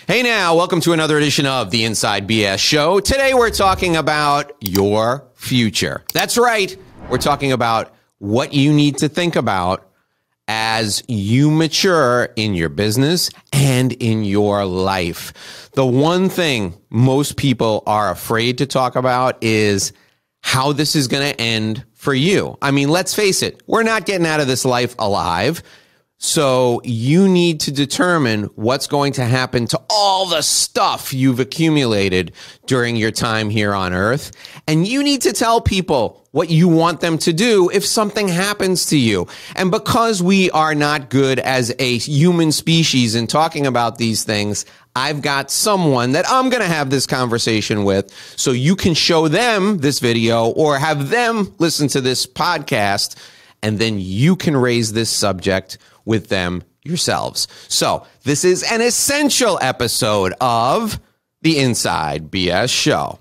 Hey now, welcome to another edition of the Inside BS Show. Today we're talking about your future. That's right. We're talking about what you need to think about as you mature in your business and in your life. The one thing most people are afraid to talk about is how this is going to end for you. I mean, let's face it, we're not getting out of this life alive. So you need to determine what's going to happen to all the stuff you've accumulated during your time here on Earth. And you need to tell people what you want them to do if something happens to you. And because we are not good as a human species in talking about these things, I've got someone that I'm going to have this conversation with so you can show them this video or have them listen to this podcast, and then you can raise this subject with them yourselves. So this is an essential episode of the Inside BS Show.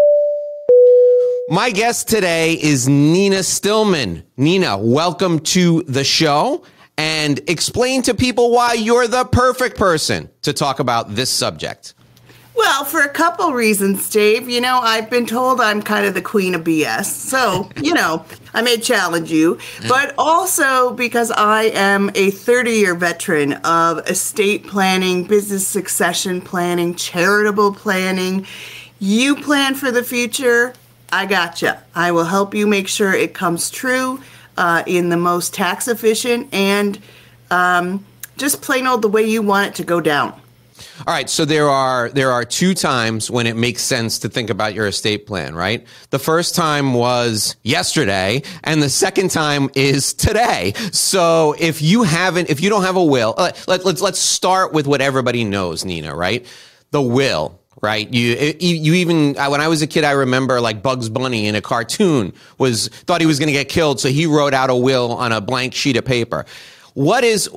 My guest today is Nina Stillman. Nina, welcome to the show, and explain to people why you're the perfect person to talk about this subject. Well, for a couple reasons, Dave. You know, I've been told I'm kind of the queen of BS. So, I may challenge you. But also because I am a 30-year veteran of estate planning, business succession planning, charitable planning. You plan for the future, I gotcha. I will help you make sure it comes true in the most tax efficient and just plain old the way you want it to go down. All right, so there are two times when it makes sense to think about your estate plan, right? The first time was yesterday, and the second time is today. So if you don't have a will, let's start with what everybody knows, Nina, right? The will, right? You even when I was a kid, I remember like Bugs Bunny in a cartoon thought he was going to get killed, so he wrote out a will on a blank sheet of paper. What is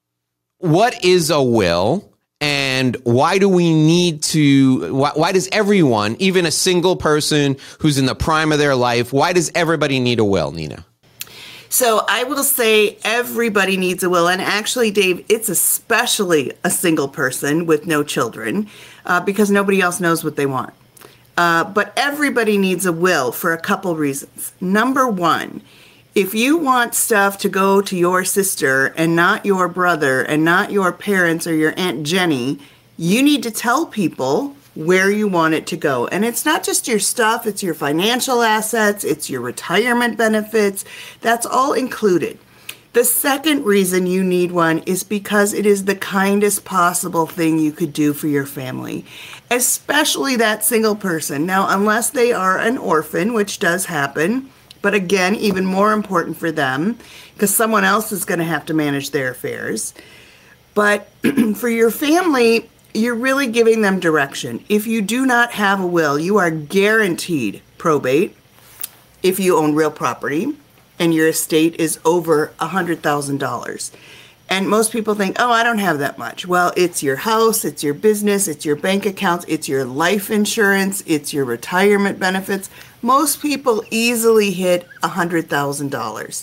a will? And why do we need to, why does everyone, even a single person who's in the prime of their life, why does everybody need a will, Nina? So I will say everybody needs a will. And actually, Dave, it's especially a single person with no children because nobody else knows what they want. But everybody needs a will for a couple reasons. Number one, if you want stuff to go to your sister and not your brother and not your parents or your Aunt Jenny, you need to tell people where you want it to go. And it's not just your stuff, it's your financial assets, it's your retirement benefits. That's all included. The second reason you need one is because it is the kindest possible thing you could do for your family, especially that single person. Now, unless they are an orphan, which does happen, but again, even more important for them because someone else is going to have to manage their affairs. But for your family, you're really giving them direction. If you do not have a will, you are guaranteed probate if you own real property and your estate is over $100,000. And most people think, oh, I don't have that much. Well, it's your house, it's your business, it's your bank accounts, it's your life insurance, it's your retirement benefits. Most people easily hit $100,000.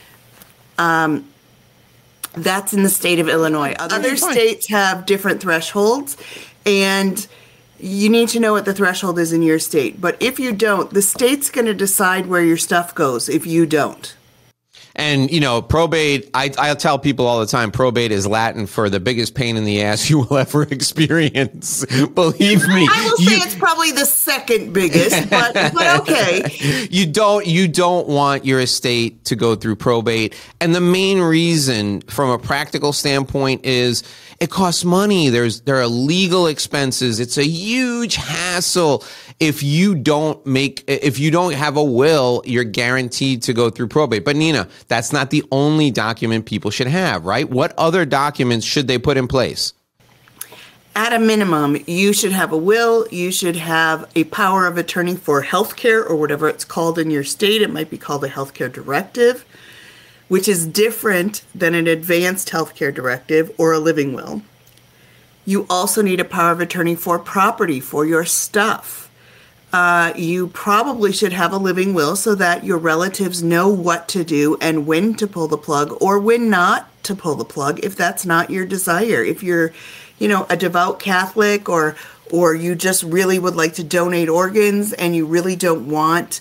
That's in the state of Illinois. Other states have different thresholds, and you need to know what the threshold is in your state. But if you don't, the state's going to decide where your stuff goes if you don't. And, probate, I tell people all the time, probate is Latin for the biggest pain in the ass you will ever experience. Believe me. I will say it's probably the second biggest, but okay. You don't want your estate to go through probate. And the main reason from a practical standpoint is it costs money. There are legal expenses. It's a huge hassle. If you don't have a will, you're guaranteed to go through probate. But Nina, that's not the only document people should have, right? What other documents should they put in place? At a minimum, you should have a will. You should have a power of attorney for healthcare or whatever it's called in your state. It might be called a healthcare directive, which is different than an advanced healthcare directive or a living will. You also need a power of attorney for property, for your stuff. You probably should have a living will so that your relatives know what to do and when to pull the plug or when not to pull the plug if that's not your desire. If you're a devout Catholic, or you just really would like to donate organs and you really don't want,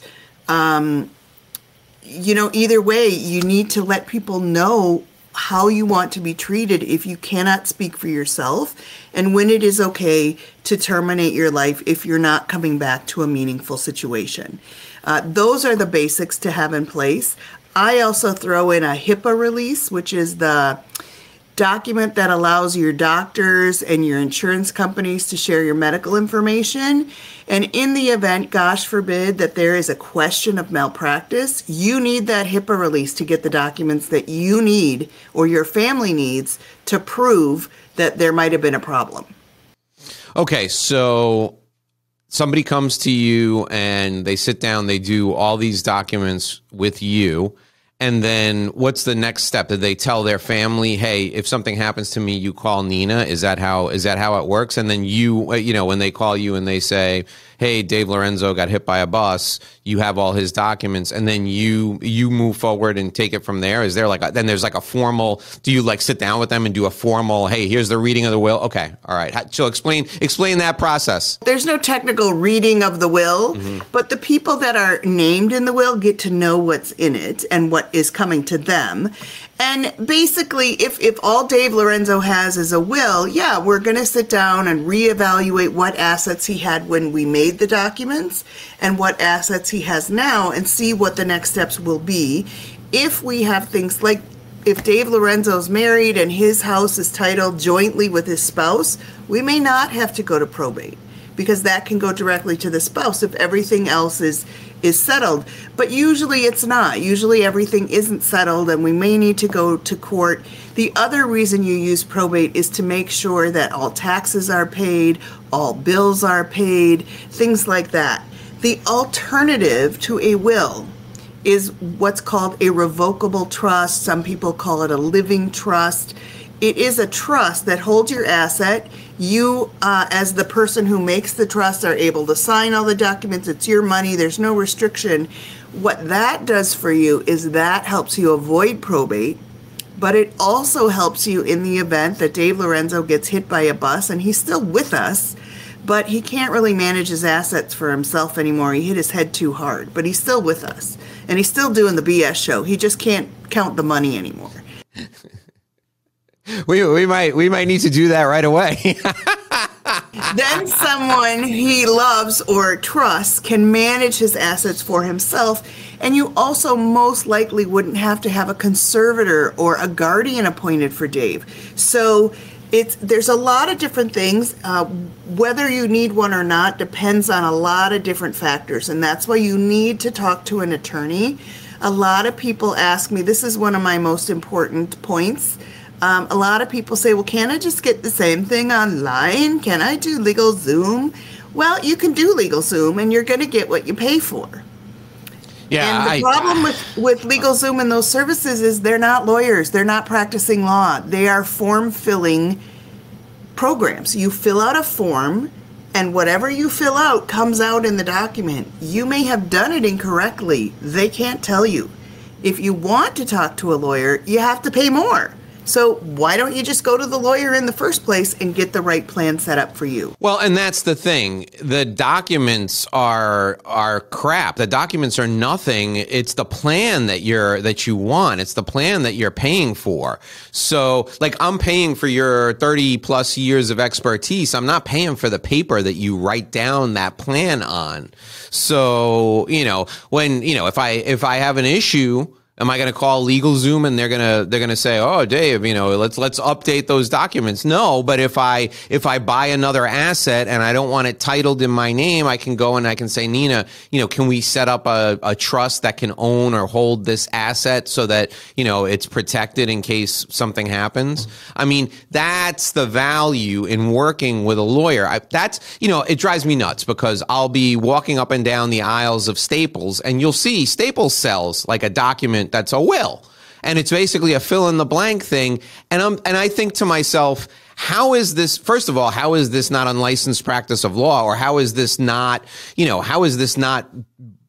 either way, you need to let people know how you want to be treated if you cannot speak for yourself, and when it is okay to terminate your life if you're not coming back to a meaningful situation. Those are the basics to have in place. I also throw in a HIPAA release, which is the document that allows your doctors and your insurance companies to share your medical information. And in the event, gosh forbid, that there is a question of malpractice, you need that HIPAA release to get the documents that you need or your family needs to prove that there might have been a problem. Okay, so somebody comes to you and they sit down, they do all these documents with you. And then what's the next step? Did they tell their family, hey, if something happens to me, you call Nina? Is that how it works? And then you, when they call you and they say, hey, Dave Lorenzo got hit by a bus, you have all his documents, and then you move forward and take it from there? Is there then there's a formal, do you sit down with them and do a formal, hey, here's the reading of the will? Okay, all right. So explain that process. There's no technical reading of the will, but the people that are named in the will get to know what's in it and what is coming to them. And basically, if all Dave Lorenzo has is a will, yeah, we're going to sit down and reevaluate what assets he had when we made the documents and what assets he has now and see what the next steps will be. If we have things like, if Dave Lorenzo's married and his house is titled jointly with his spouse, we may not have to go to probate, because that can go directly to the spouse if everything else is settled. But usually it's not. Usually everything isn't settled and we may need to go to court. The other reason you use probate is to make sure that all taxes are paid, all bills are paid, things like that. The alternative to a will is what's called a revocable trust. Some people call it a living trust. It is a trust that holds your asset. You, as the person who makes the trust, are able to sign all the documents. It's your money. There's no restriction. What that does for you is that helps you avoid probate, but it also helps you in the event that Dave Lorenzo gets hit by a bus, and he's still with us, but he can't really manage his assets for himself anymore. He hit his head too hard, but he's still with us, and he's still doing the BS show. He just can't count the money anymore. We might need to do that right away. Then someone he loves or trusts can manage his assets for himself, and you also most likely wouldn't have to have a conservator or a guardian appointed for Dave. So there's a lot of different things. Whether you need one or not depends on a lot of different factors, and that's why you need to talk to an attorney. A lot of people ask me, this is one of my most important points. A lot of people say, well, can't I just get the same thing online? Can I do LegalZoom? Well, you can do LegalZoom, and you're going to get what you pay for. Yeah, and the problem with LegalZoom and those services is they're not lawyers. They're not practicing law. They are form-filling programs. You fill out a form, and whatever you fill out comes out in the document. You may have done it incorrectly. They can't tell you. If you want to talk to a lawyer, you have to pay more. So why don't you just go to the lawyer in the first place and get the right plan set up for you? Well, and that's the thing. The documents are crap. The documents are nothing. It's the plan that you want. It's the plan that you're paying for. So, I'm paying for your 30 plus years of expertise. I'm not paying for the paper that you write down that plan on. So, if I have an issue, am I going to call LegalZoom and they're going to say, "Oh, Dave, let's update those documents"? No, but if I buy another asset and I don't want it titled in my name, I can go and I can say, "Nina, can we set up a trust that can own or hold this asset so that, it's protected in case something happens?" I mean, that's the value in working with a lawyer. It drives me nuts because I'll be walking up and down the aisles of Staples and you'll see Staples sells a document that's a will, and it's basically a fill in the blank thing. And I think to myself, how is this? First of all, how is this not unlicensed practice of law, or how is this not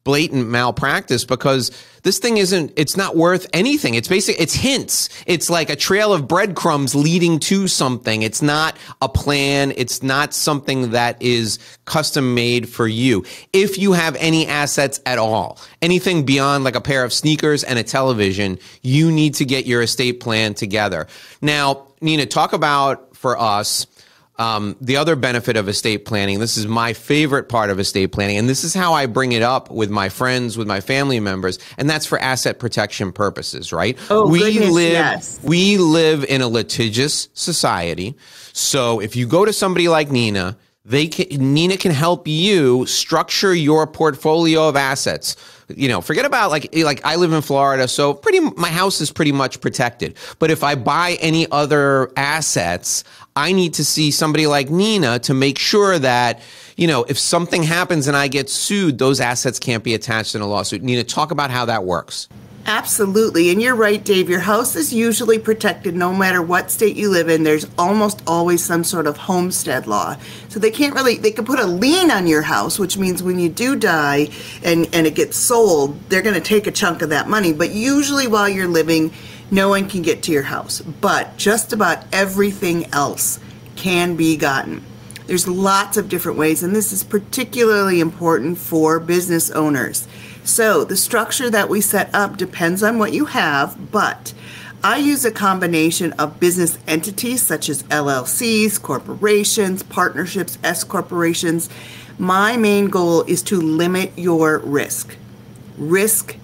blatant malpractice because this thing it's not worth anything. It's hints. It's like a trail of breadcrumbs leading to something. It's not a plan. It's not something that is custom made for you. If you have any assets at all, anything beyond like a pair of sneakers and a television, you need to get your estate plan together. Now, Nina, talk about for us, the other benefit of estate planning. This is my favorite part of estate planning, and this is how I bring it up with my friends, with my family members, and that's for asset protection purposes, right? Oh, yes. We live in a litigious society, so if you go to somebody like Nina, Nina can help you structure your portfolio of assets. You know, forget about like I live in Florida, so my house is pretty much protected. But if I buy any other assets, I need to see somebody like Nina to make sure that, you know, if something happens and I get sued, those assets can't be attached in a lawsuit. Nina, talk about how that works. Absolutely. And you're right, Dave. Your house is usually protected no matter what state you live in. There's almost always some sort of homestead law. So they can put a lien on your house, which means when you do die and it gets sold, they're going to take a chunk of that money. But usually while you're living, no one can get to your house. But just about everything else can be gotten. There's lots of different ways, and this is particularly important for business owners. So the structure that we set up depends on what you have, but I use a combination of business entities such as LLCs, corporations, partnerships, S corporations. My main goal is to limit your risk. Risk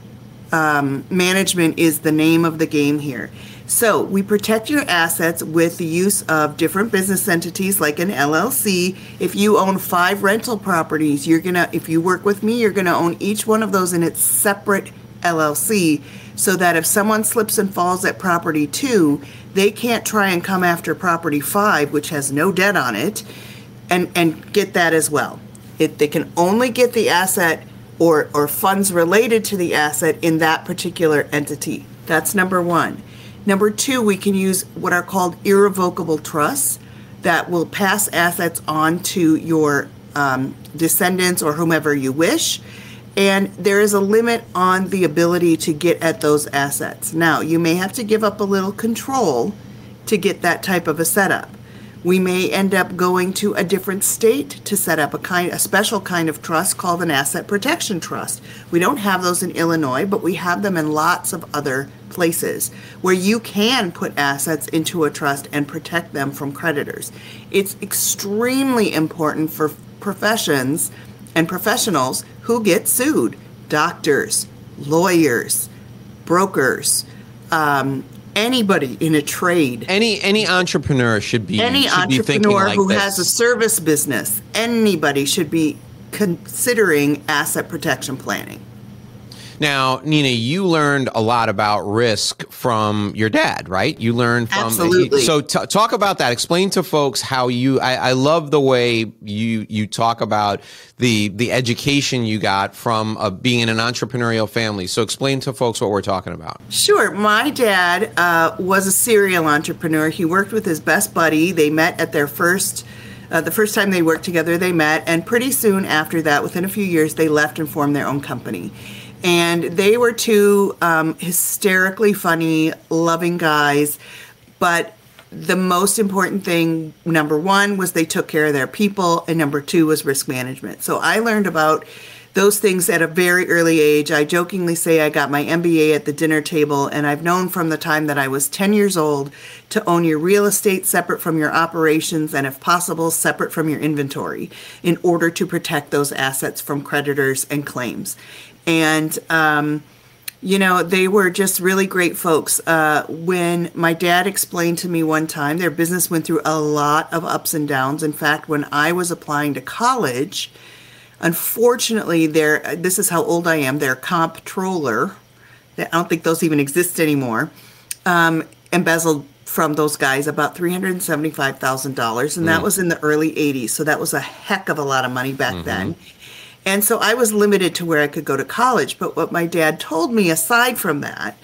management is the name of the game here. So we protect your assets with the use of different business entities like an LLC. If you own 5 rental properties, if you work with me, you're gonna own each one of those in its separate LLC so that if someone slips and falls at property 2, they can't try and come after property 5, which has no debt on it, and get that as well. They can only get the asset or funds related to the asset in that particular entity. That's number one. Number two, we can use what are called irrevocable trusts that will pass assets on to your descendants or whomever you wish. And there is a limit on the ability to get at those assets. Now, you may have to give up a little control to get that type of a setup. We may end up going to a different state to set up a special kind of trust called an asset protection trust. We don't have those in Illinois, but we have them in lots of other places where you can put assets into a trust and protect them from creditors. It's extremely important for professions and professionals who get sued. Doctors, lawyers, brokers, anybody in a trade. Any entrepreneur should be thinking like who this. Has a service business. Anybody should be considering asset protection planning. Now, Nina, you learned a lot about risk from your dad, right? You learned from Absolutely. So talk about that. Explain to folks how I love the way you talk about the education you got from being in an entrepreneurial family. So explain to folks what we're talking about. Sure. My dad was a serial entrepreneur. He worked with his best buddy. They met at their the first time they worked together, they met. And pretty soon after that, within a few years, they left and formed their own company. And they were two hysterically funny, loving guys. But the most important thing, number one, was they took care of their people. And number two was risk management. So I learned about those things at a very early age. I jokingly say I got my MBA at the dinner table. And I've known from the time that I was 10 years old to own your real estate separate from your operations and, if possible, separate from your inventory in order to protect those assets from creditors and claims. And, they were just really great folks. When my dad explained to me one time, their business went through a lot of ups and downs. In fact, when I was applying to college, unfortunately, this is how old I am, their comptroller, I don't think those even exist anymore, embezzled from those guys about $375,000. And that was in the early 80s. So that was a heck of a lot of money back then. And so I was limited to where I could go to college. But what my dad told me, aside from that,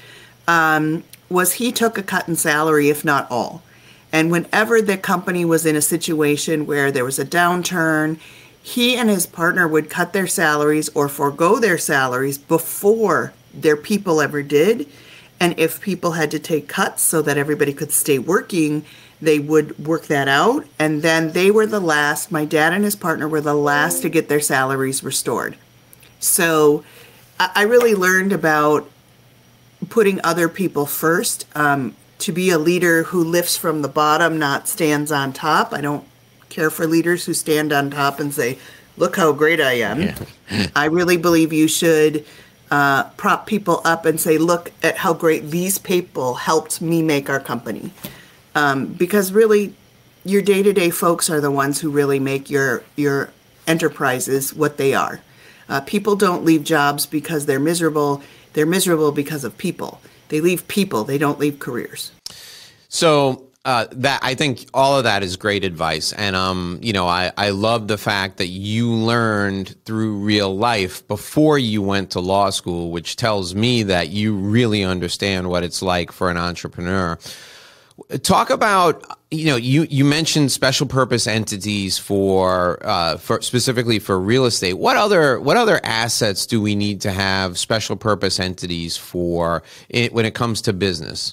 was he took a cut in salary, if not all. And whenever the company was in a situation where there was a downturn, he and his partner would cut their salaries or forego their salaries before their people ever did. And if people had to take cuts so that everybody could stay working, they would work that out. And then they were the last, my dad and his partner were the last to get their salaries restored. So I really learned about putting other people first, to be a leader who lifts from the bottom, not stands on top. I don't care for leaders who stand on top and say, look how great I am. Yeah. I really believe you should prop people up and say, look at how great these people helped me make our company. Because really, your day-to-day folks are the ones who really make your enterprises what they are. People don't leave jobs because they're miserable. They're miserable because of people. They leave people. They don't leave careers. So that I think all of that is great advice. And, I love the fact that you learned through real life before you went to law school, which tells me that you really understand what it's like for an entrepreneur. Talk about, you mentioned special purpose entities for specifically for real estate. What other assets do we need to have special purpose entities for when it comes to business?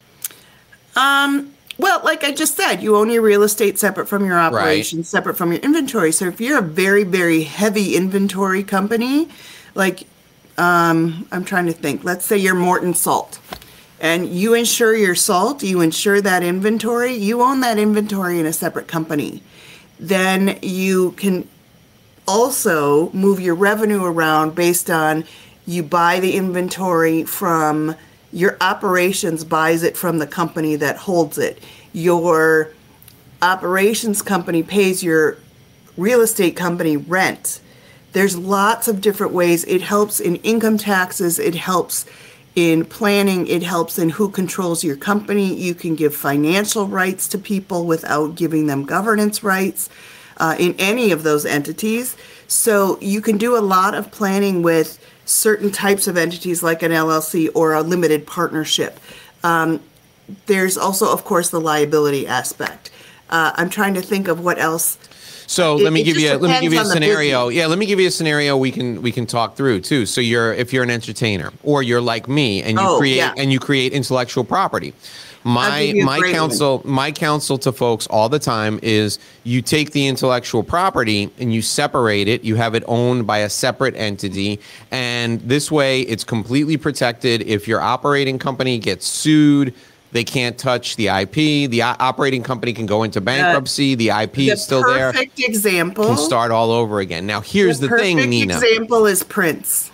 Well, like I just said, you own your real estate separate from your operations, right, separate from your inventory. So if you're a very, very heavy inventory company, like I'm trying to think, let's say you're Morton Salt. And you insure your salt, you insure that inventory, you own that inventory in a separate company. Then you can also move your revenue around based on you buy the inventory from your operations, buys it from the company that holds it. Your operations company pays your real estate company rent. There's lots of different ways. It helps in income taxes, it helps in planning, it helps in who controls your company. You can give financial rights to people without giving them governance rights in any of those entities. So you can do a lot of planning with certain types of entities like an LLC or a limited partnership. There's also, of course, the liability aspect. I'm trying to think of what else. So let me give you a scenario. Yeah, let me give you a scenario we can talk through too. So if you're an entertainer or you're like me and you create intellectual property. My counsel to folks all the time is you take the intellectual property and you separate it. You have it owned by a separate entity, and this way it's completely protected. If your operating company gets sued, they can't touch the IP. The operating company can go into bankruptcy. The IP is still there. The perfect example. Can start all over again. Now, here's the thing, Nina. The perfect example is Prince.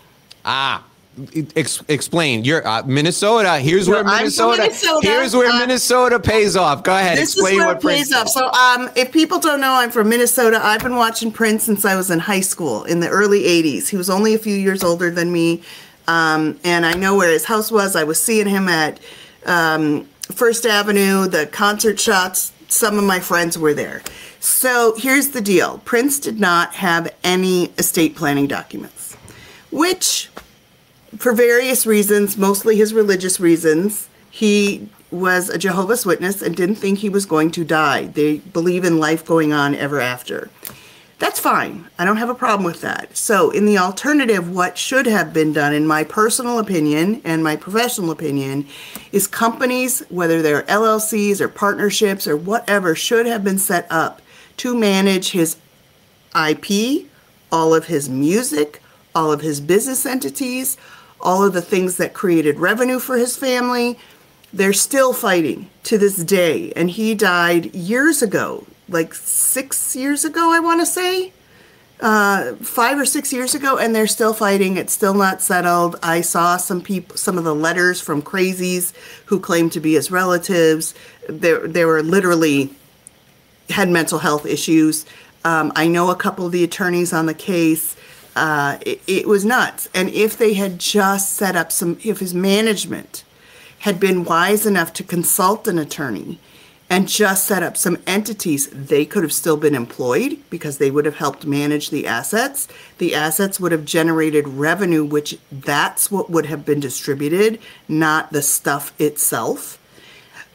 Explain. You're Minnesota. Here's where Minnesota pays off. Go ahead. Explain what Prince pays off. So, if people don't know, I'm from Minnesota. I've been watching Prince since I was in high school in the early '80s. He was only a few years older than me, and I know where his house was. I was seeing him at First Avenue, the concert shots. Some of my friends were there. So here's the deal. Prince did not have any estate planning documents, which for various reasons, mostly his religious reasons, he was a Jehovah's Witness and didn't think he was going to die. They believe in life going on ever after. That's fine. I don't have a problem with that. So in the alternative, what should have been done, in my personal opinion and my professional opinion, is companies, whether they're LLCs or partnerships or whatever, should have been set up to manage his IP, all of his music, all of his business entities, all of the things that created revenue for his family. They're still fighting to this day. And he died years ago. Like 6 years ago, I want to say, 5 or 6 years ago, and they're still fighting. It's still not settled. I saw some of the letters from crazies who claimed to be his relatives. They were literally had mental health issues. I know a couple of the attorneys on the case. It was nuts. And if they had just set up if his management had been wise enough to consult an attorney and just set up some entities, they could have still been employed because they would have helped manage the assets. The assets would have generated revenue, which that's what would have been distributed, not the stuff itself.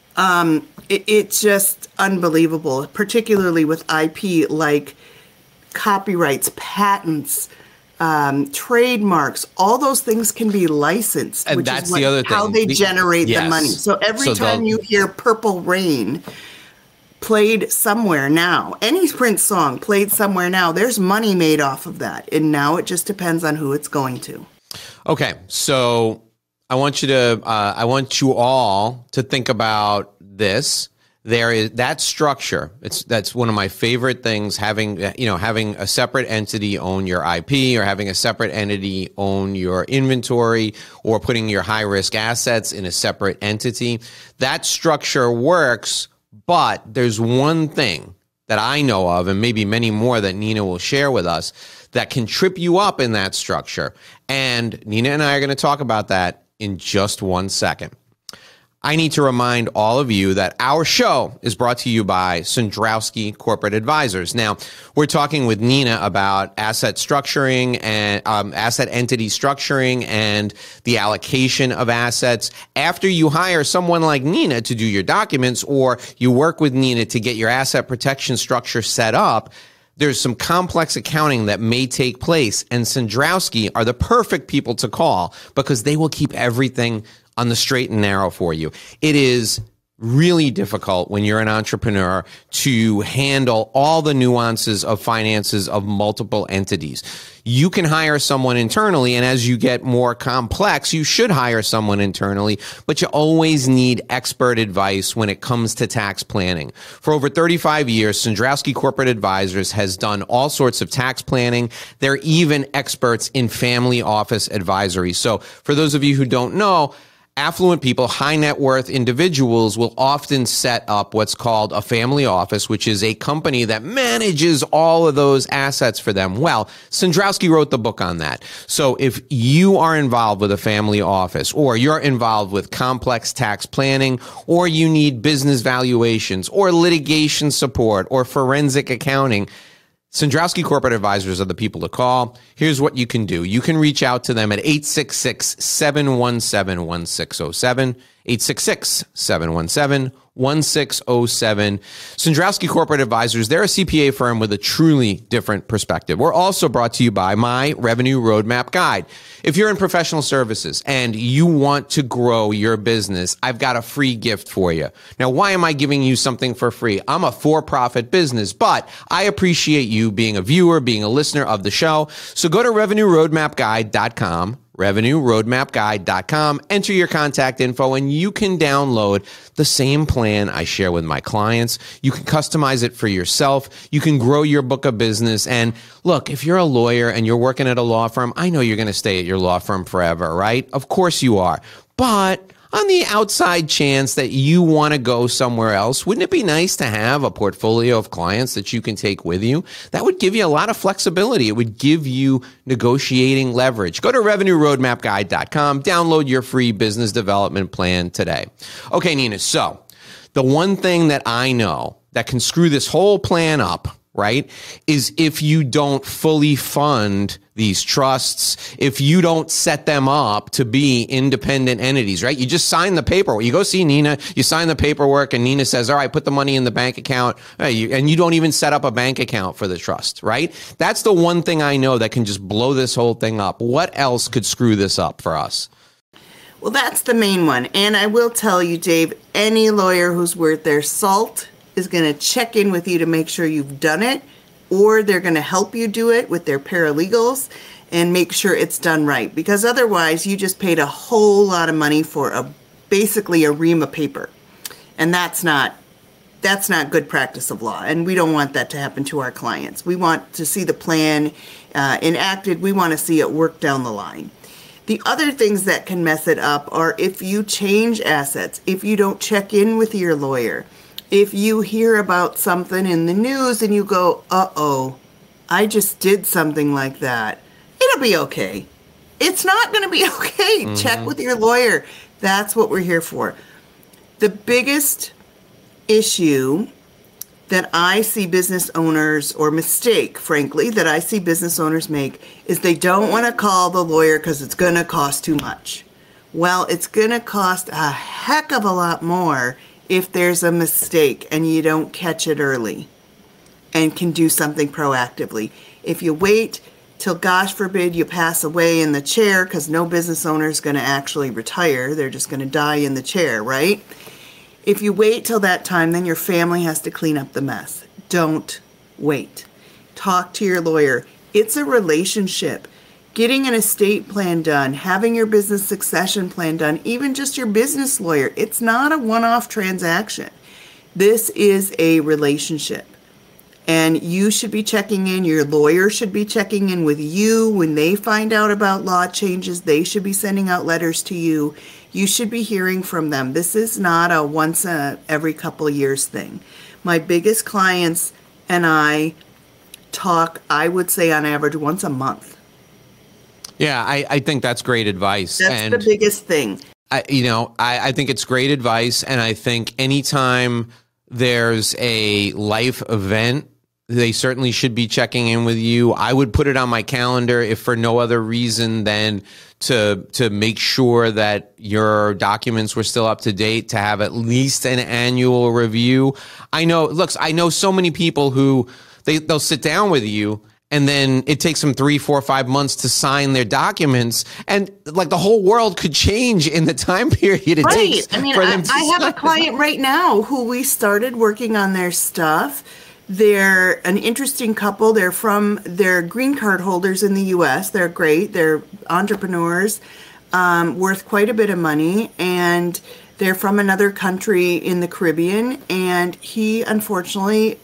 It's just unbelievable, particularly with IP. Like, copyrights, patents, trademarks, all those things can be licensed, And which that's is the other thing. how they generate Yes. the money. So every time you hear Purple Rain played somewhere now, any Prince song played somewhere now, there's money made off of that. And now it just depends on who it's going to. Okay, so I want you all to think about this. There is that structure. That's one of my favorite things. Having a separate entity own your IP, or having a separate entity own your inventory, or putting your high risk assets in a separate entity. That structure works, but there's one thing that I know of, and maybe many more that Nina will share with us, that can trip you up in that structure. And Nina and I are going to talk about that in just 1 second. I need to remind all of you that our show is brought to you by Sandrowski Corporate Advisors. Now, we're talking with Nina about asset structuring and asset entity structuring and the allocation of assets. After you hire someone like Nina to do your documents, or you work with Nina to get your asset protection structure set up, there's some complex accounting that may take place, and Sandrowski are the perfect people to call because they will keep everything on the straight and narrow for you. It is really difficult when you're an entrepreneur to handle all the nuances of finances of multiple entities. You can hire someone internally, and as you get more complex, you should hire someone internally, but you always need expert advice when it comes to tax planning. For over 35 years, Sandrowski Corporate Advisors has done all sorts of tax planning. They're even experts in family office advisory. So for those of you who don't know, affluent people, high net worth individuals will often set up what's called a family office, which is a company that manages all of those assets for them. Well, Sandrowski wrote the book on that. So if you are involved with a family office, or you're involved with complex tax planning, or you need business valuations, or litigation support, or forensic accounting, Sandrowski Corporate Advisors are the people to call. Here's what you can do. You can reach out to them at 866-717-1607, 866-717-1607. Sandrowski Corporate Advisors, they're a CPA firm with a truly different perspective. We're also brought to you by My Revenue Roadmap Guide. If you're in professional services and you want to grow your business, I've got a free gift for you. Now, why am I giving you something for free? I'm a for-profit business, but I appreciate you being a viewer, being a listener of the show. So go to revenueroadmapguide.com, revenueroadmapguide.com, enter your contact info, and you can download the same plan I share with my clients. You can customize it for yourself. You can grow your book of business. And look, if you're a lawyer and you're working at a law firm, I know you're going to stay at your law firm forever, right? Of course you are. But on the outside chance that you want to go somewhere else, wouldn't it be nice to have a portfolio of clients that you can take with you? That would give you a lot of flexibility. It would give you negotiating leverage. Go to revenueroadmapguide.com, download your free business development plan today. Okay, Nina, so the one thing that I know that can screw this whole plan up, right, is if you don't fully fund these trusts, if you don't set them up to be independent entities, right? You just sign the paperwork. You go see Nina, you sign the paperwork, and Nina says, all right, put the money in the bank account, and you don't even set up a bank account for the trust, right? That's the one thing I know that can just blow this whole thing up. What else could screw this up for us? Well, that's the main one. And I will tell you, Dave, any lawyer who's worth their salt is going to check in with you to make sure you've done it, or they're going to help you do it with their paralegals and make sure it's done right. Because otherwise, you just paid a whole lot of money for basically a ream of paper. And that's not good practice of law. And we don't want that to happen to our clients. We want to see the plan enacted. We want to see it work down the line. The other things that can mess it up are if you change assets, if you don't check in with your lawyer, if you hear about something in the news and you go, uh-oh, I just did something like that, it'll be okay. It's not going to be okay. Mm-hmm. Check with your lawyer. That's what we're here for. The biggest issue that I see business owners, or mistake, frankly, that I see business owners make is they don't want to call the lawyer because it's going to cost too much. Well, it's going to cost a heck of a lot more if there's a mistake and you don't catch it early. and can do something proactively. If you wait till, gosh forbid, you pass away in the chair, because no business owner is going to actually retire. They're just going to die in the chair, right? If you wait till that time, then your family has to clean up the mess. Don't wait. Talk to your lawyer. It's a relationship. Getting an estate plan done, having your business succession plan done, even just your business lawyer, it's not a one-off transaction. This is a relationship. And you should be checking in. Your lawyer should be checking in with you. When they find out about law changes, they should be sending out letters to you. You should be hearing from them. This is not a once every couple of years thing. My biggest clients and I talk, I would say on average, once a month. Yeah, I think that's great advice. That's the biggest thing. I think it's great advice. And I think anytime there's a life event, they certainly should be checking in with you. I would put it on my calendar if for no other reason than to make sure that your documents were still up to date, to have at least an annual review. I know so many people who they'll sit down with you and then it takes them 3, 4, 5 months to sign their documents. And like the whole world could change in the time period it takes for them to I have a client right now who we started working on their stuff. They're an interesting couple. They're green card holders in the U.S. They're great. They're entrepreneurs, worth quite a bit of money. And they're from another country in the Caribbean. And he, unfortunately,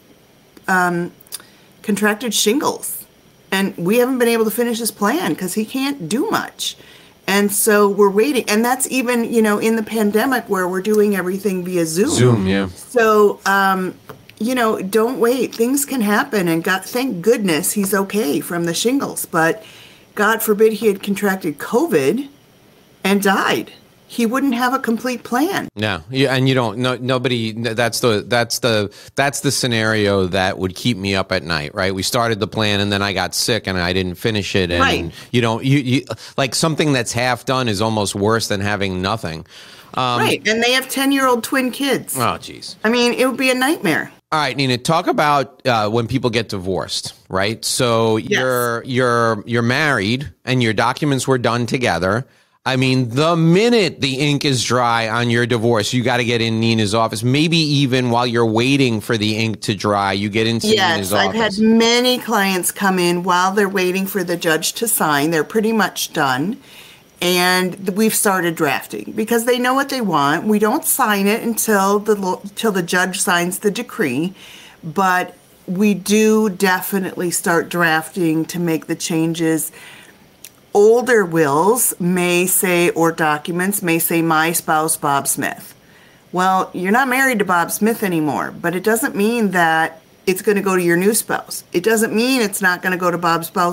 contracted shingles. And we haven't been able to finish his plan because he can't do much. And so we're waiting. And that's even, in the pandemic where we're doing everything via Zoom. Zoom, yeah. So, don't wait. Things can happen. And thank goodness he's okay from the shingles. But God forbid he had contracted COVID and died. He wouldn't have a complete plan. No, and you don't. Nobody. That's the scenario that would keep me up at night. Right. We started the plan and then I got sick and I didn't finish it. And right. You like something that's half done is almost worse than having nothing. Right. And they have 10-year-old twin kids. Oh, geez. I mean, it would be a nightmare. All right, Nina, talk about when people get divorced, right? So Yes. you're married and your documents were done together. I mean, the minute the ink is dry on your divorce, you got to get in Nina's office. Maybe even while you're waiting for the ink to dry, you get into Nina's office. Yes, I've had many clients come in while they're waiting for the judge to sign. They're pretty much done. And we've started drafting because they know what they want. We don't sign it until the judge signs the decree, but we do definitely start drafting to make the changes. Older wills may say, or documents may say, my spouse, Bob Smith. Well, you're not married to Bob Smith anymore, but it doesn't mean that it's going to go to your new spouse. It doesn't mean it's not going to go to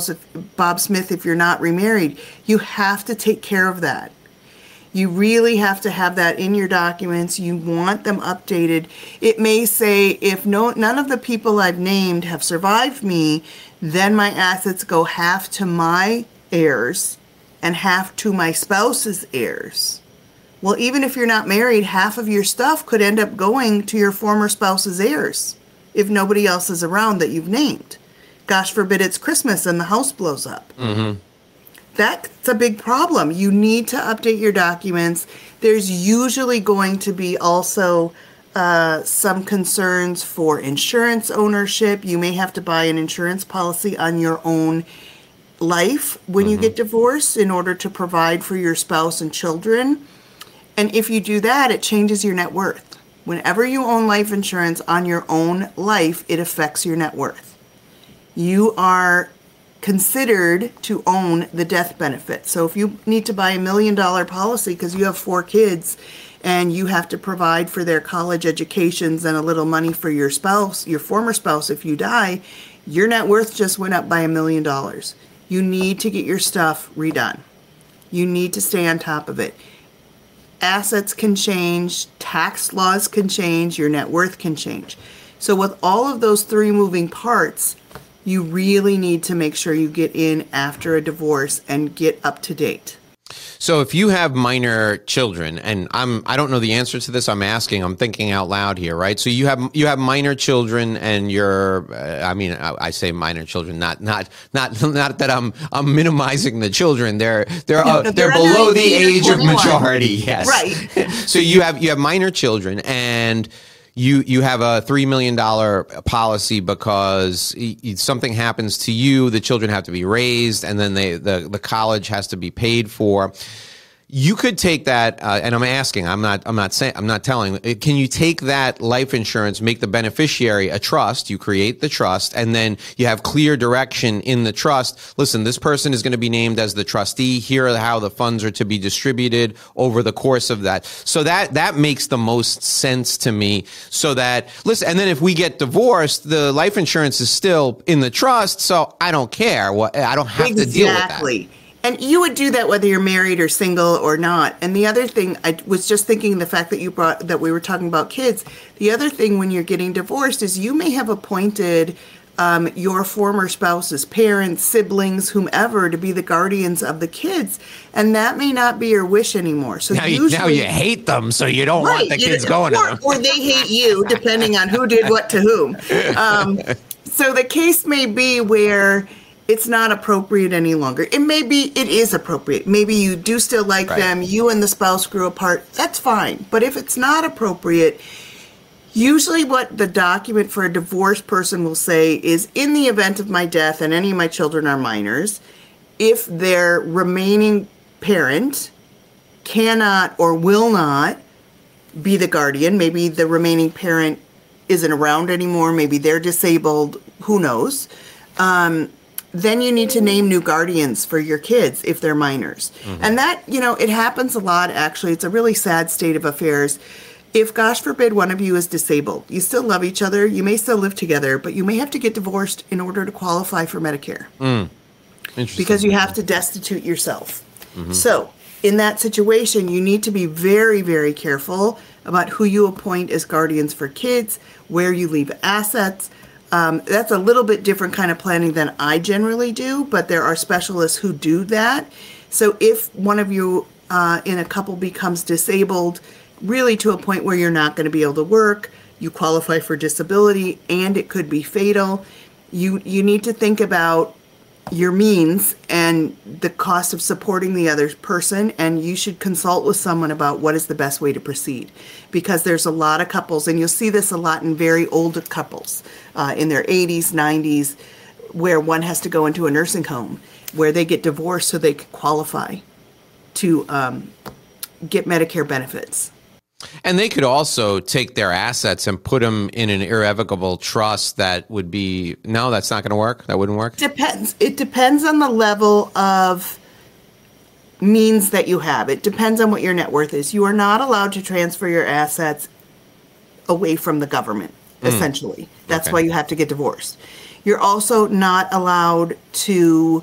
Bob Smith if you're not remarried. You have to take care of that. You really have to have that in your documents. You want them updated. It may say, if none of the people I've named have survived me, then my assets go half to my heirs and half to my spouse's heirs. Well, even if you're not married, half of your stuff could end up going to your former spouse's heirs if nobody else is around that you've named. Gosh forbid it's Christmas and the house blows up. Mm-hmm. That's a big problem. You need to update your documents. There's usually going to be also some concerns for insurance ownership. You may have to buy an insurance policy on your own life when you get divorced in order to provide for your spouse and children. And if you do that, it changes your net worth. Whenever you own life insurance on your own life, it affects your net worth. You are considered to own the death benefit. So if you need to buy $1 million policy because you have 4 kids and you have to provide for their college educations and a little money for your spouse, your former spouse, if you die, your net worth just went up by $1 million. You need to get your stuff redone. You need to stay on top of it. Assets can change, tax laws can change, your net worth can change. So with all of those 3 moving parts, you really need to make sure you get in after a divorce and get up to date. So if you have minor children, and I don't know the answer to this, I'm thinking out loud here, right? So you have minor children, and I say minor children, not that I'm minimizing the children. They're below the age of majority. Yes. Right. So you have minor children, and you have a $3 million policy because something happens to you, the children have to be raised, and then the college has to be paid for. You could take that, and I'm asking, I'm not telling. Can you take that life insurance, make the beneficiary a trust? You create the trust, and then you have clear direction in the trust. Listen, this person is going to be named as the trustee. Here are how the funds are to be distributed over the course of that. So that makes the most sense to me. So that, listen, and then if we get divorced, the life insurance is still in the trust. So I don't care. I don't have to deal with that. Exactly. And you would do that whether you're married or single or not. And the other thing, I was just thinking the fact that we were talking about kids. The other thing when you're getting divorced is you may have appointed your former spouse's parents, siblings, whomever, to be the guardians of the kids. And that may not be your wish anymore. So now you hate them, so you don't want the kids going to them. Or they hate you, depending on who did what to whom. So the case may be where it's not appropriate any longer. It is appropriate. Maybe you do still like them. You and the spouse grew apart. That's fine. But if it's not appropriate, usually what the document for a divorced person will say is, in the event of my death and any of my children are minors, if their remaining parent cannot or will not be the guardian, maybe the remaining parent isn't around anymore, maybe they're disabled, who knows, then you need to name new guardians for your kids if they're minors. Mm-hmm. And that, it happens a lot, actually. It's a really sad state of affairs. If, gosh forbid, one of you is disabled, you still love each other, you may still live together, but you may have to get divorced in order to qualify for Medicare. Interesting. Because you have to destitute yourself. Mm-hmm. So, in that situation, you need to be very, very careful about who you appoint as guardians for kids, where you leave assets. That's a little bit different kind of planning than I generally do, but there are specialists who do that. So if one of you in a couple becomes disabled, really to a point where you're not going to be able to work, you qualify for disability, and it could be fatal, you need to think about your means and the cost of supporting the other person, and you should consult with someone about what is the best way to proceed. Because there's a lot of couples, and you'll see this a lot in very old couples, in their 80s, 90s, where one has to go into a nursing home, where they get divorced so they can qualify to get Medicare benefits. And they could also take their assets and put them in an irrevocable trust that would be, no, that's not going to work? That wouldn't work? Depends. It depends on the level of means that you have. It depends on what your net worth is. You are not allowed to transfer your assets away from the government, essentially. That's why you have to get divorced. You're also not allowed to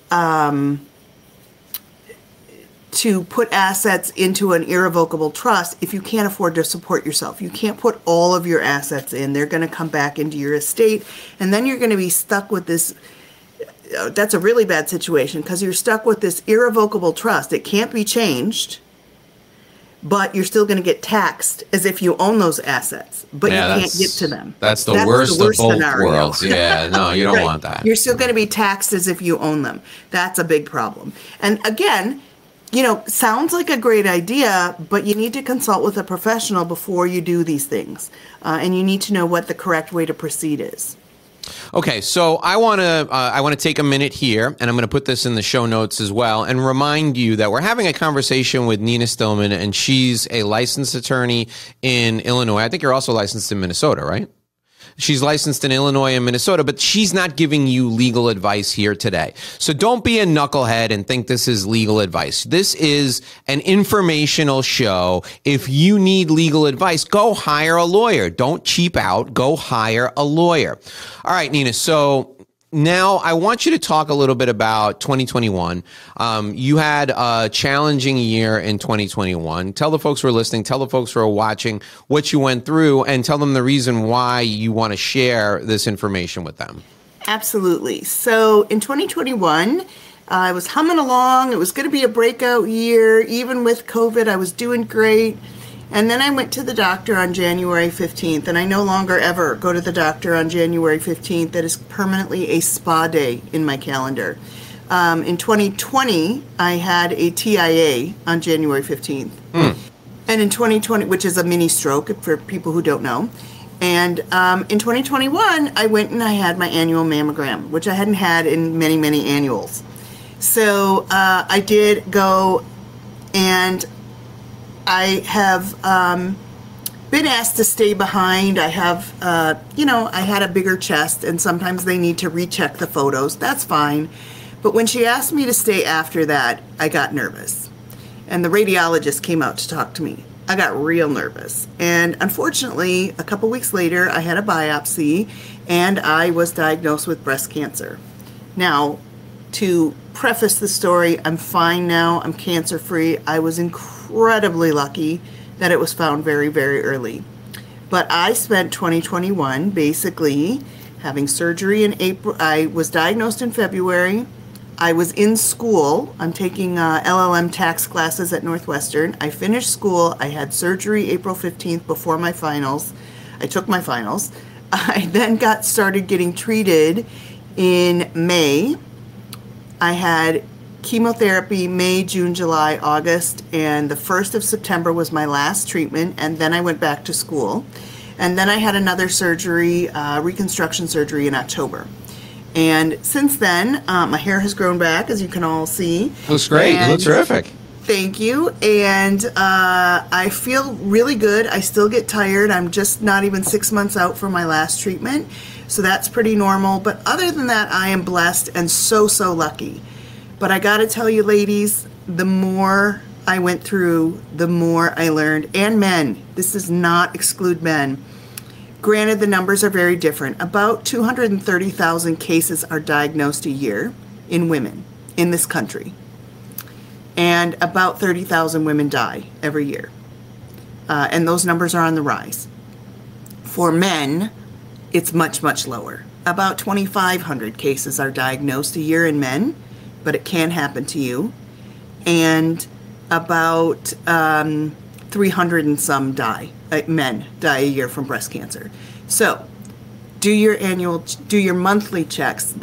put assets into an irrevocable trust if you can't afford to support yourself. You can't put all of your assets in. They're going to come back into your estate, and then you're going to be stuck with this. That's a really bad situation because you're stuck with this irrevocable trust. It can't be changed, but you're still going to get taxed as if you own those assets, but you can't get to them. That's the worst of both worlds. Yeah, no, you don't want that. You're still going to be taxed as if you own them. That's a big problem. And again, sounds like a great idea, but you need to consult with a professional before you do these things. And you need to know what the correct way to proceed is. Okay, so I want to take a minute here, and I'm going to put this in the show notes as well, and remind you that we're having a conversation with Nina Stillman, and she's a licensed attorney in Illinois. I think you're also licensed in Minnesota, right? She's licensed in Illinois and Minnesota, but she's not giving you legal advice here today. So don't be a knucklehead and think this is legal advice. This is an informational show. If you need legal advice, go hire a lawyer. Don't cheap out. Go hire a lawyer. All right, Nina. So now I want you to talk a little bit about 2021. You had a challenging year in 2021. Tell the folks who are listening, tell the folks who are watching what you went through, and tell them the reason why you want to share this information with them. Absolutely. So in 2021, I was humming along. It was going to be a breakout year. Even with COVID, I was doing great. And then I went to the doctor on January 15th, and I no longer ever go to the doctor on January 15th. That is permanently a spa day in my calendar. In 2020, I had a TIA on January 15th. And in 2020, which is a mini stroke for people who don't know. And in 2021, I went and I had my annual mammogram, which I hadn't had in many, many annuals. So I did go, and I have been asked to stay behind. I have, I had a bigger chest, and sometimes they need to recheck the photos. That's fine. But when she asked me to stay after that, I got nervous. And the radiologist came out to talk to me. I got real nervous. And unfortunately, a couple weeks later, I had a biopsy, and I was diagnosed with breast cancer. Now, to preface the story, I'm fine now. I'm cancer-free. I was incredibly lucky that it was found very, very early. But I spent 2021 basically having surgery in April. I was diagnosed in February. I was in school. I'm taking LLM tax classes at Northwestern. I finished school. I had surgery April 15th before my finals. I took my finals. I then got started getting treated in May. I had chemotherapy May, June, July, August, and the 1st of September was my last treatment, and then I went back to school. And then I had another surgery, reconstruction surgery in October. And since then, my hair has grown back, as you can all see. Looks great. It looks terrific. Thank you. And I feel really good. I still get tired. I'm just not even 6 months out from my last treatment. So that's pretty normal. But other than that, I am blessed and so, so lucky. But I got to tell you, ladies, the more I went through, the more I learned. And men. This does not exclude men. Granted, the numbers are very different. About 230,000 cases are diagnosed a year in women in this country. And about 30,000 women die every year. And those numbers are on the rise. For men, it's much, much lower. About 2,500 cases are diagnosed a year in men, but it can happen to you. And about 300 and some men die a year from breast cancer. So do your monthly checks.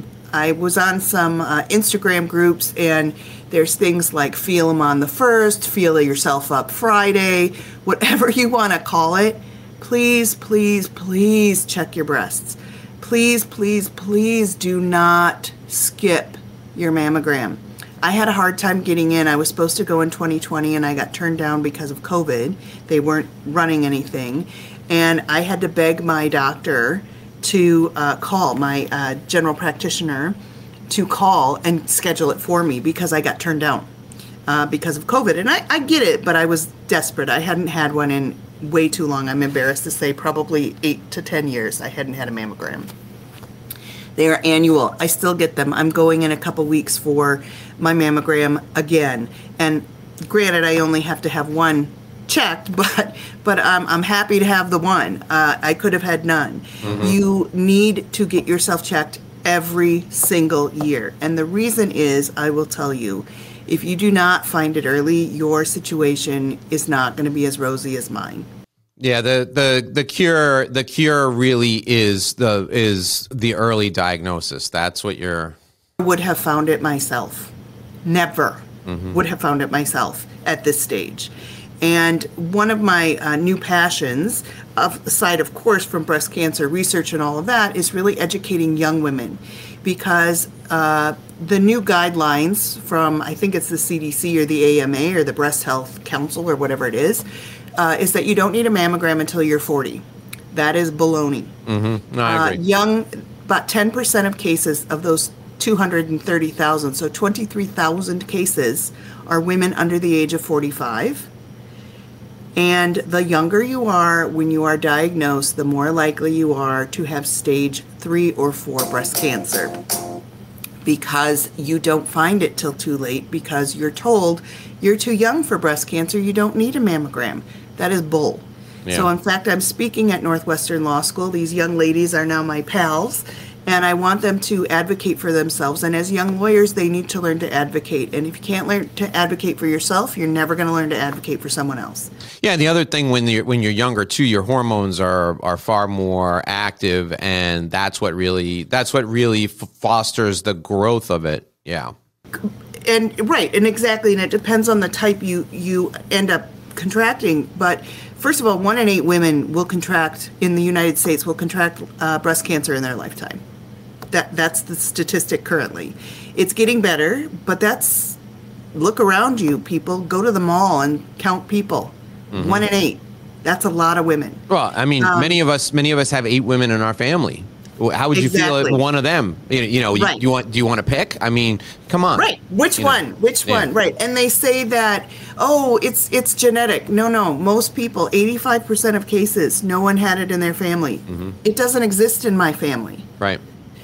I was on some Instagram groups, and there's things like feel them on the 1st, feel yourself up Friday, whatever you want to call it. Please, please, please check your breasts. Please, please, please do not skip your mammogram. I had a hard time getting in. I was supposed to go in 2020, and I got turned down because of COVID. They weren't running anything. And I had to beg my doctor to call, my general practitioner, to call and schedule it for me because I got turned down because of COVID. And I get it, but I was desperate. I hadn't had one in way too long. I'm embarrassed to say probably 8 to 10 years I hadn't had a mammogram. They are annual. I still get them. I'm going in a couple weeks for my mammogram again. And granted, I only have to have one checked, but I'm happy to have the one. I could have had none. Mm-hmm. You need to get yourself checked every single year. And the reason is, I will tell you, if you do not find it early, your situation is not going to be as rosy as mine. Yeah, the cure really is the early diagnosis. That's what you're. I would have found it myself. Never would have found it myself at this stage. And one of my new passions, aside of course from breast cancer research and all of that, is really educating young women, because the new guidelines from, I think it's the CDC or the AMA or the Breast Health Council or whatever it is that you don't need a mammogram until you're 40. That is baloney. Mm-hmm. No, I agree. About 10% of cases of those 230,000, so 23,000 cases, are women under the age of 45. And the younger you are when you are diagnosed, the more likely you are to have stage 3 or 4 breast cancer, because you don't find it till too late because you're told you're too young for breast cancer, you don't need a mammogram. That is bull. Yeah. So in fact, I'm speaking at Northwestern Law School. These young ladies are now my pals, And I want them to advocate for themselves. And as young lawyers, they need to learn to advocate. And if you can't learn to advocate for yourself, you're never going to learn to advocate for someone else. Yeah, the other thing when you're younger too, your hormones are far more active, and that's what really fosters the growth of it. Yeah. And right, and exactly, and it depends on the type you end up contracting. But first of all, 1 in 8 women will contract in the United States breast cancer in their lifetime. That's the statistic currently. It's getting better, but look around you, people. Go to the mall and count people. 1 in 8. That's a lot of women. Well, I mean, many of us have 8 women in our family. How would you feel if one of them? Right. Do you want to pick? I mean, come on. Right. Which one? Right. And they say that, it's genetic. No. Most people, 85% of cases, no one had it in their family. It doesn't exist in my family. Right.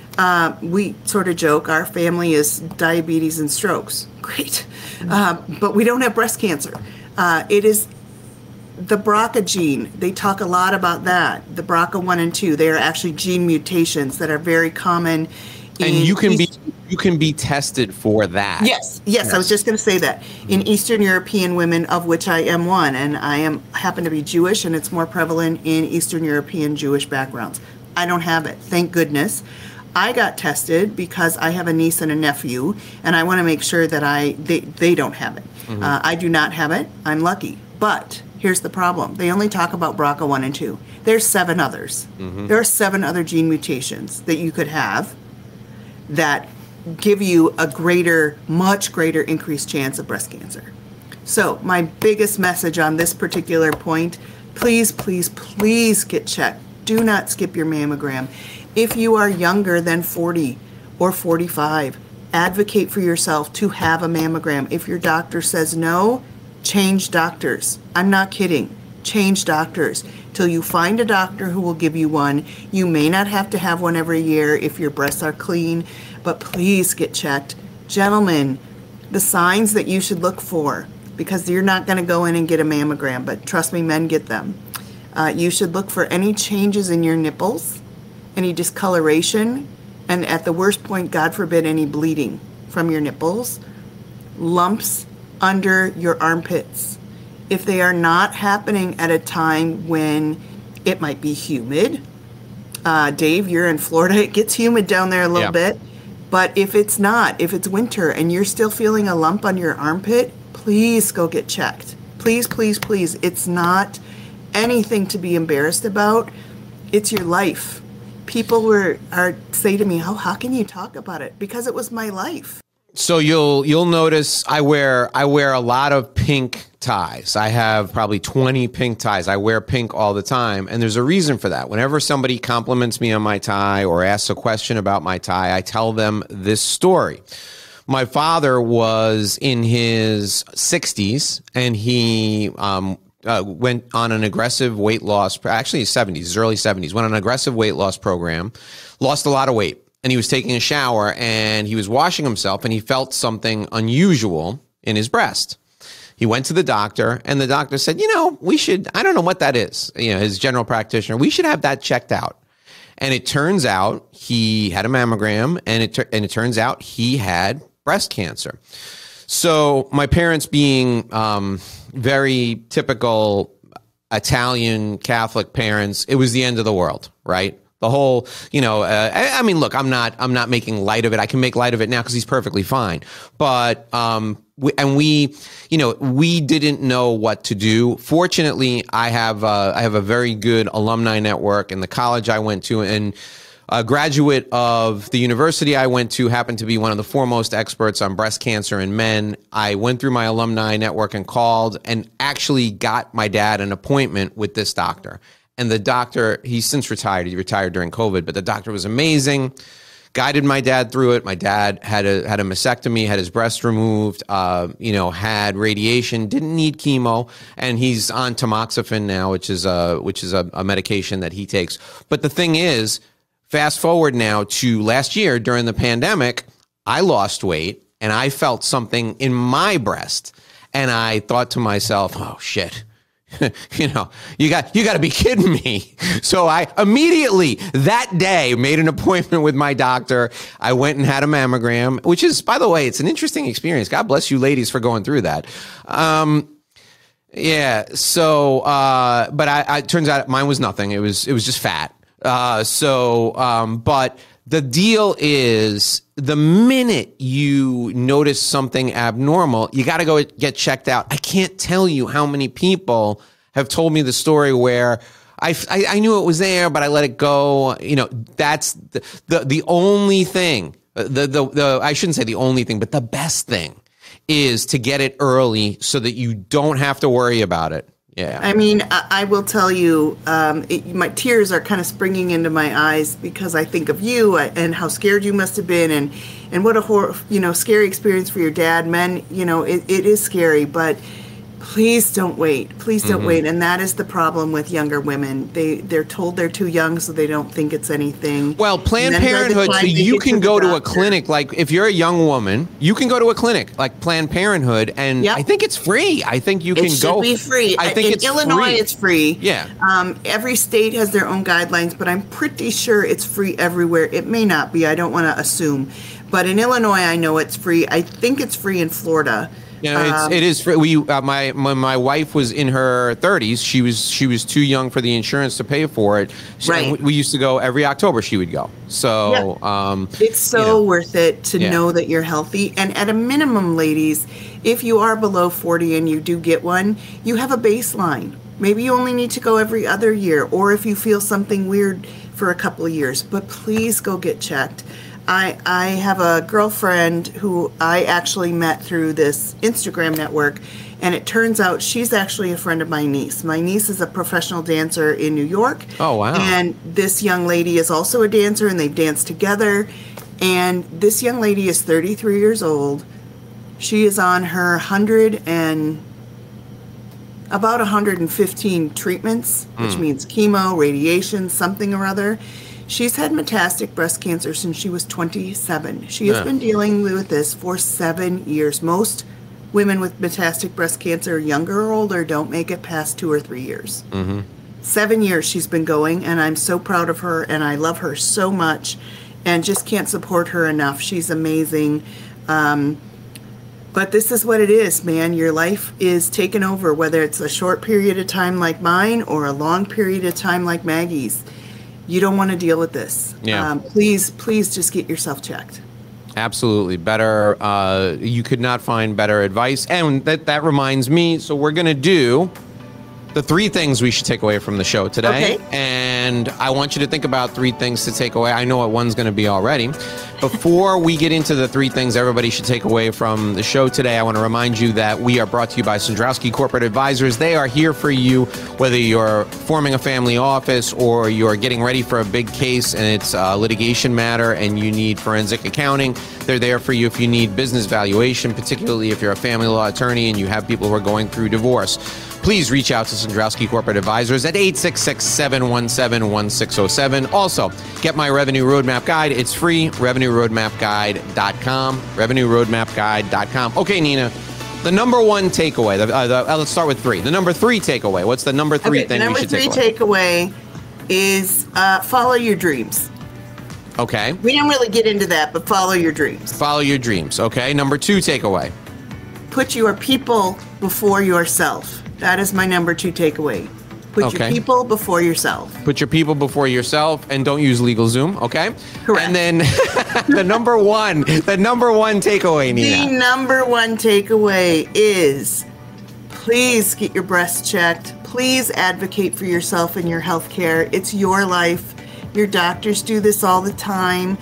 We sort of joke, our family is diabetes and strokes. Great. But we don't have breast cancer. It is the BRCA gene. They talk a lot about that. The BRCA 1 and 2, they are actually gene mutations that are very common. And you can be tested for that. Yes. I was just going to say that. In Eastern European women, of which I am one, and I happen to be Jewish, and it's more prevalent in Eastern European Jewish backgrounds. I don't have it, thank goodness. I got tested because I have a niece and a nephew, and I want to make sure that they don't have it. I do not have it. I'm lucky. But here's the problem. They only talk about BRCA 1 and 2. There's 7 others. There are 7 other gene mutations that you could have that give you a much greater increased chance of breast cancer. So my biggest message on this particular point, please, please, please get checked. Do not skip your mammogram. If you are younger than 40 or 45, advocate for yourself to have a mammogram. If your doctor says no, change doctors. I'm not kidding. Change doctors till you find a doctor who will give you one. You may not have to have one every year if your breasts are clean, but please get checked. Gentlemen, the signs that you should look for, because you're not going to go in and get a mammogram, but trust me, men get them. You should look for any changes in your nipples, any discoloration, and at the worst point, God forbid, any bleeding from your nipples, lumps under your armpits. If they are not happening at a time when it might be humid, Dave, you're in Florida, it gets humid down there a little bit, but if it's not, if it's winter and you're still feeling a lump on your armpit, please go get checked. Please, please, please. It's not anything to be embarrassed about. It's your life. People say to me, how can you talk about it? Because it was my life. So you'll notice I wear a lot of pink ties. I have probably 20 pink ties. I wear pink all the time, and there's a reason for that. Whenever somebody compliments me on my tie or asks a question about my tie, I tell them this story. My father was in his 60s, and he went on an aggressive weight loss, actually his 70s, his early 70s, went on an aggressive weight loss program, lost a lot of weight. And he was taking a shower and he was washing himself and he felt something unusual in his breast. He went to the doctor and the doctor said, I don't know what that is. His general practitioner, we should have that checked out. And it turns out he had a mammogram and it turns out he had breast cancer. So my parents being very typical Italian Catholic parents, it was the end of the world, right? The whole, look, I'm not making light of it. I can make light of it now because he's perfectly fine. But we didn't know what to do. Fortunately, I have a very good alumni network in the college I went to, and a graduate of the university I went to happened to be one of the foremost experts on breast cancer in men. I went through my alumni network and called and actually got my dad an appointment with this doctor. And the doctor, he's since retired. He retired during COVID, but the doctor was amazing, guided my dad through it. My dad had a mastectomy, had his breast removed, had radiation, didn't need chemo, and he's on tamoxifen now, which is a medication that he takes. But the thing is, fast forward now to last year during the pandemic, I lost weight and I felt something in my breast. And I thought to myself, oh, shit. you know, you got to be kidding me. So I immediately that day made an appointment with my doctor. I went and had a mammogram, which is, by the way, it's an interesting experience. God bless you ladies for going through that. Yeah. So, but I turns out mine was nothing. It was just fat. But the deal is the minute you notice something abnormal, you got to go get checked out. I can't tell you how many people have told me the story where I knew it was there, but I let it go. You know, that's the only thing, I shouldn't say the only thing, but the best thing is to get it early so that you don't have to worry about it. Yeah. I mean, I will tell you, my tears are kind of springing into my eyes because I think of you and how scared you must have been, and what a scary experience for your dad. Men, it is scary, but please don't wait. Please don't wait. And that is the problem with younger women. They're told they're too young, so they don't think it's anything. Well, Planned Parenthood, so you can go to a clinic. Like, if you're a young woman, you can go to a clinic like Planned Parenthood, and I think it's free. I think you can go. It should be free. I think in Illinois, it's free. Yeah. Every state has their own guidelines, but I'm pretty sure it's free everywhere. It may not be. I don't want to assume. But in Illinois, I know it's free. I think it's free in Florida. Yeah, it is. When my wife was in her 30s, she was too young for the insurance to pay for it. Right. We used to go every October. She would go. So it's so worth it to know that you're healthy. And at a minimum, ladies, if you are below 40 and you do get one, you have a baseline. Maybe you only need to go every other year, or if you feel something weird for a couple of years. But please go get checked. I have a girlfriend who I actually met through this Instagram network, and it turns out she's actually a friend of my niece. My niece is a professional dancer in New York. Oh, wow. And this young lady is also a dancer, and they've danced together. And this young lady is 33 years old. She is on her about 115 treatments, which means chemo, radiation, something or other. She's had metastatic breast cancer since she was 27. She has been dealing with this for 7 years. Most women with metastatic breast cancer, younger or older, don't make it past 2 or 3 years. 7 years she's been going, and I'm so proud of her, and I love her so much, and just can't support her enough. She's amazing. But this is what it is, man. Your life is taken over, whether it's a short period of time like mine or a long period of time like Maggie's. You don't want to deal with this. Yeah. Please just get yourself checked. Absolutely. Better. You could not find better advice. And that reminds me, so we're going to do the 3 things we should take away from the show today. Okay. And I want you to think about 3 things to take away. I know what one's going to be already. Before we get into the 3 things everybody should take away from the show today, I want to remind you that we are brought to you by Sandrowski Corporate Advisors. They are here for you, whether you're forming a family office or you're getting ready for a big case and it's a litigation matter and you need forensic accounting. They're there for you if you need business valuation, particularly if you're a family law attorney and you have people who are going through divorce. Please reach out to Sandrowski Corporate Advisors at 866-717-1607. Also, get my Revenue Roadmap Guide. It's free, RevenueRoadmapGuide.com, RevenueRoadmapGuide.com. Okay, Nina, the number 1 takeaway, let's start with 3. The number 3 takeaway, what's the number 3 thing we should take away? The number 3 takeaway is follow your dreams. Okay. We didn't really get into that, but follow your dreams. Follow your dreams. Okay. Number 2 takeaway. Put your people before yourself. That is my number 2 takeaway. Put your people before yourself. Put your people before yourself, and don't use LegalZoom, okay? Correct. And then the number one takeaway, Nina. The number 1 takeaway is please get your breasts checked. Please advocate for yourself and your health care. It's your life. Your doctors do this all the time,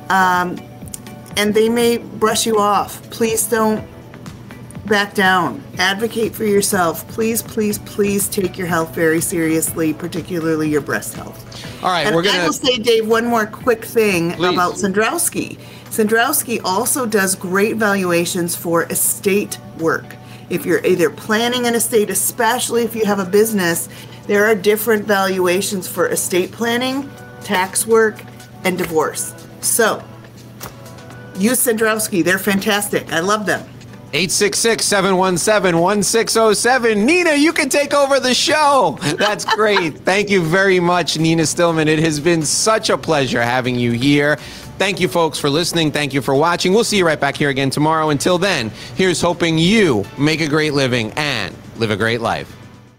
and they may brush you off. Please don't back down. Advocate for yourself. Please, please, please take your health very seriously, particularly your breast health. All right, and we're gonna. I will say, Dave, one more quick thing Please. About Sandrowski. Sandrowski also does great valuations for estate work. If you're either planning an estate, especially if you have a business, there are different valuations for estate planning, tax work, and divorce. So, use Sandrowski. They're fantastic. I love them. 866-717-1607. Nina, you can take over the show. That's great. Thank you very much, Nina Stillman. It has been such a pleasure having you here. Thank you, folks, for listening. Thank you for watching. We'll see you right back here again tomorrow. Until then, here's hoping you make a great living and live a great life.